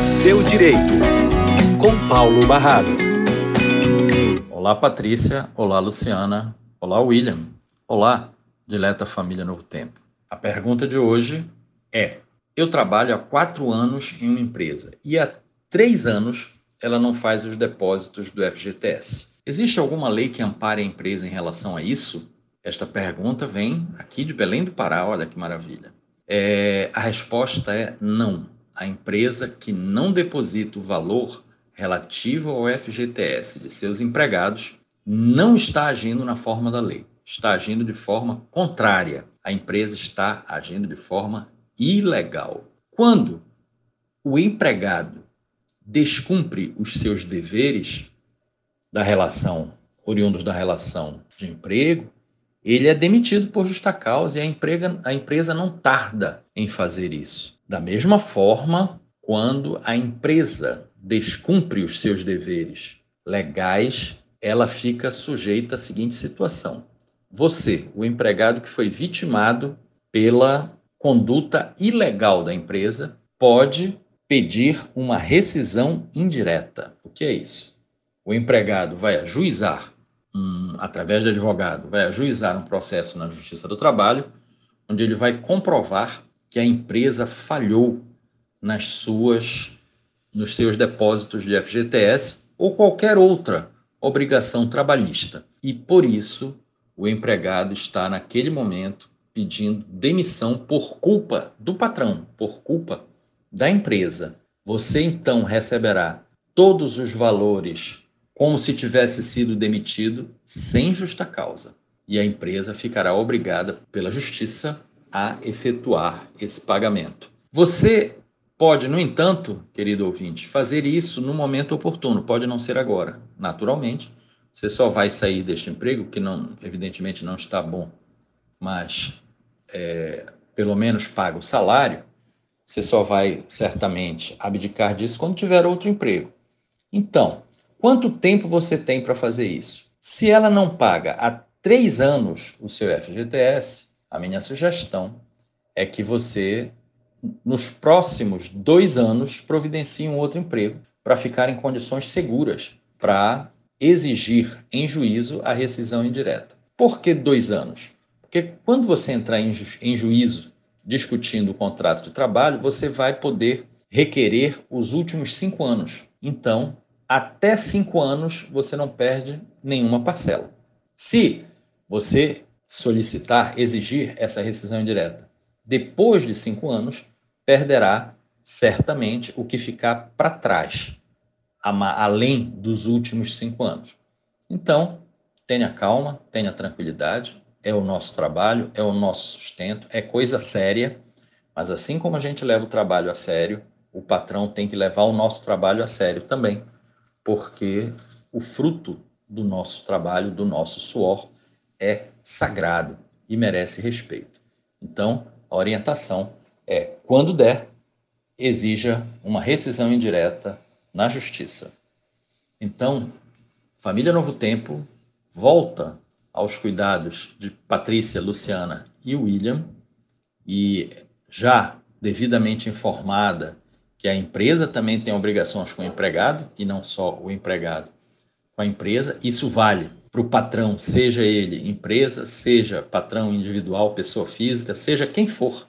Seu Direito, com Paulo Barradas. Olá, Patrícia. Olá, Luciana. Olá, William. Olá, dileta família Novo Tempo. A pergunta de hoje é: eu trabalho há 4 anos em uma empresa e há 3 anos ela não faz os depósitos do FGTS. Existe alguma lei que ampare a empresa em relação a isso? Esta pergunta vem aqui de Belém do Pará, olha que maravilha. A resposta é não. A empresa que não deposita o valor relativo ao FGTS de seus empregados não está agindo na forma da lei, está agindo de forma contrária. A empresa está agindo de forma ilegal. Quando o empregado descumpre os seus deveres da relação, oriundos da relação de emprego, ele é demitido por justa causa e a empresa não tarda em fazer isso. Da mesma forma, quando a empresa descumpre os seus deveres legais, ela fica sujeita à seguinte situação: você, o empregado que foi vitimado pela conduta ilegal da empresa, pode pedir uma rescisão indireta. O que é isso? O empregado vai ajuizar, através de advogado, vai ajuizar um processo na Justiça do Trabalho, onde ele vai comprovar que a empresa falhou nos seus depósitos de FGTS ou qualquer outra obrigação trabalhista. E, por isso, o empregado está, naquele momento, pedindo demissão por culpa do patrão, por culpa da empresa. Você, então, receberá todos os valores como se tivesse sido demitido sem justa causa. E a empresa ficará obrigada pela justiça a efetuar esse pagamento. Você pode, no entanto, querido ouvinte, fazer isso no momento oportuno. Pode não ser agora. Naturalmente, você só vai sair deste emprego, que evidentemente não está bom, mas pelo menos paga o salário. Você só vai certamente abdicar disso quando tiver outro emprego. Então, quanto tempo você tem para fazer isso? Se ela não paga há 3 anos o seu FGTS, a minha sugestão é que você, nos próximos 2 anos, providencie um outro emprego para ficar em condições seguras para exigir em juízo a rescisão indireta. Por que 2 anos? Porque quando você entrar em juízo discutindo o contrato de trabalho, você vai poder requerer os últimos 5 anos. Então, até 5 anos você não perde nenhuma parcela. Se você solicitar, exigir essa rescisão indireta depois de 5 anos, perderá certamente o que ficar para trás, além dos últimos 5 anos. Então, tenha calma, tenha tranquilidade, é o nosso trabalho, é o nosso sustento, é coisa séria, mas assim como a gente leva o trabalho a sério, o patrão tem que levar o nosso trabalho a sério também, porque o fruto do nosso trabalho, do nosso suor, é sagrado e merece respeito. Então, a orientação é, quando der, exija uma rescisão indireta na justiça. Então, Família Novo Tempo volta aos cuidados de Patrícia, Luciana e William, e já devidamente informada que a empresa também tem obrigações com o empregado, e não só o empregado com a empresa. Isso vale para o patrão, seja ele empresa, seja patrão individual, pessoa física, seja quem for.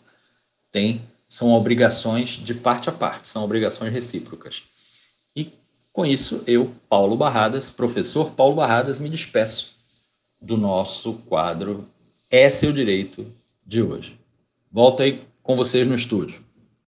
São obrigações de parte a parte, são obrigações recíprocas. E com isso, eu, Paulo Barradas, professor Paulo Barradas, me despeço do nosso quadro É Seu Direito de hoje. Volto aí com vocês no estúdio.